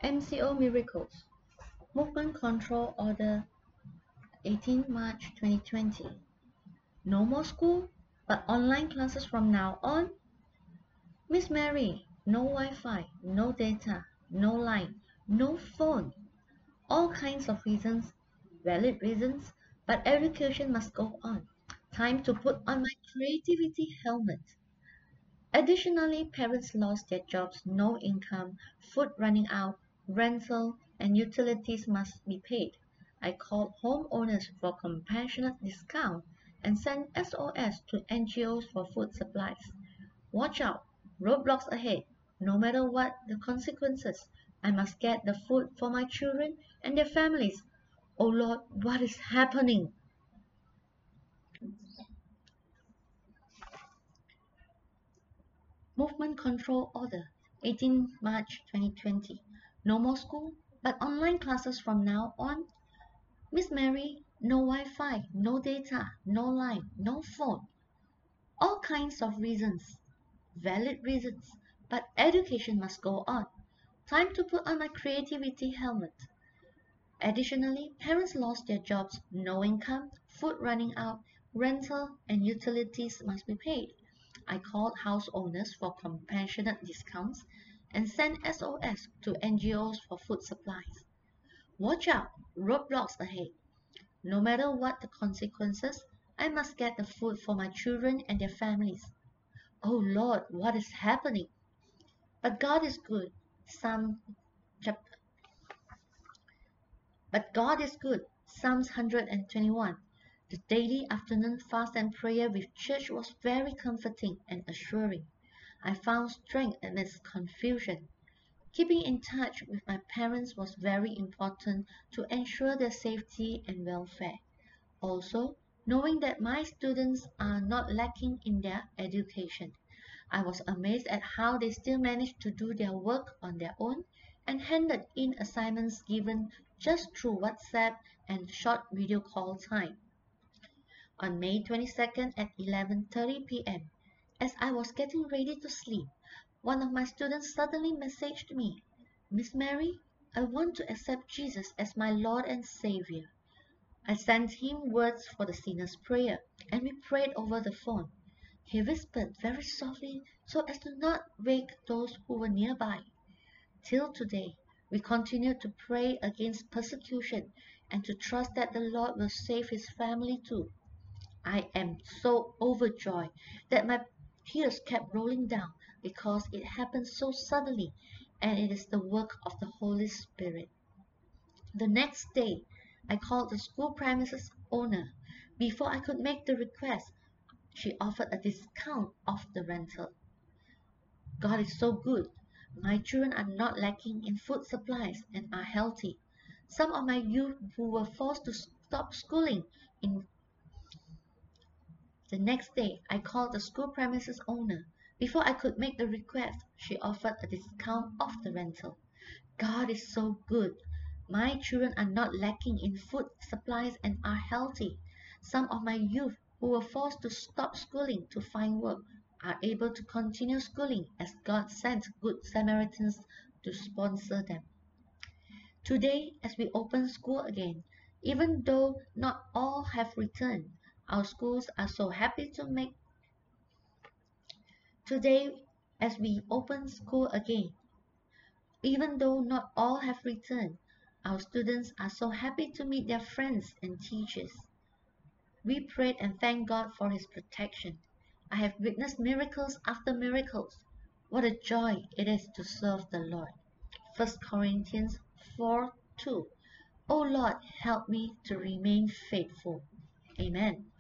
MCO Miracles Movement Control Order 18 March 2020. No more school, but online classes from now on? Miss Mary, no Wi-Fi, no data, no line, no phone. All kinds of reasons, valid reasons, but education must go on. Time to put on my creativity helmet. Additionally, parents lost their jobs, no income, food running out, rental, and utilities must be paid. I called homeowners for compassionate discount and sent SOS to NGOs for food supplies. Watch out, roadblocks ahead. No matter what the consequences, I must get the food for my children and their families. Oh Lord, what is happening? Movement Control Order, 18 March 2020. No more school, but online classes from now on. Miss Mary, no Wi-Fi, no data, no line, no phone. All kinds of reasons, valid reasons, but education must go on. Time to put on my creativity helmet. Additionally, parents lost their jobs, no income, food running out, rental and utilities must be paid. I called house owners for compassionate discounts and sent SOS to NGOs for food supplies. Watch out, roadblocks ahead. No matter what the consequences, I must get the food for my children and their families. Oh Lord, what is happening? But God is good. Psalm chapter But God is good. Psalms 121. The daily afternoon fast and prayer with church was very comforting and assuring. I found strength amidst confusion. Keeping in touch with my parents was very important to ensure their safety and welfare. Also, knowing that my students are not lacking in their education. I was amazed at how they still managed to do their work on their own and handed in assignments given just through WhatsApp and short video call time. On May 22nd at 11:30 p.m., as I was getting ready to sleep, one of my students suddenly messaged me, Miss Mary, I want to accept Jesus as my Lord and Savior. I sent him words for the sinner's prayer, and we prayed over the phone. He whispered very softly so as to not wake those who were nearby. Till today, we continue to pray against persecution and to trust that the Lord will save his family too. I am so overjoyed that my tears kept rolling down because it happened so suddenly and it is the work of the Holy Spirit. The next day, I called the school premises owner. Before I could make the request, she offered a discount off the rental. God is so good. My children are not lacking in food supplies and are healthy. Some of my youth who were forced to stop schooling in the next day, I called the school premises owner. Before I could make the request, she offered a discount off the rental. God is so good. My children are not lacking in food supplies and are healthy. Some of my youth who were forced to stop schooling to find work are able to continue schooling as God sent good Samaritans to sponsor them. Today, as we open school again, even though not all have returned, our schools are so happy to make today as we open school again. Even though not all have returned, our students are so happy to meet their friends and teachers. We prayed and thanked God for His protection. I have witnessed miracles after miracles. What a joy it is to serve the Lord. 1 Corinthians 4:2. O Lord, help me to remain faithful. Amen.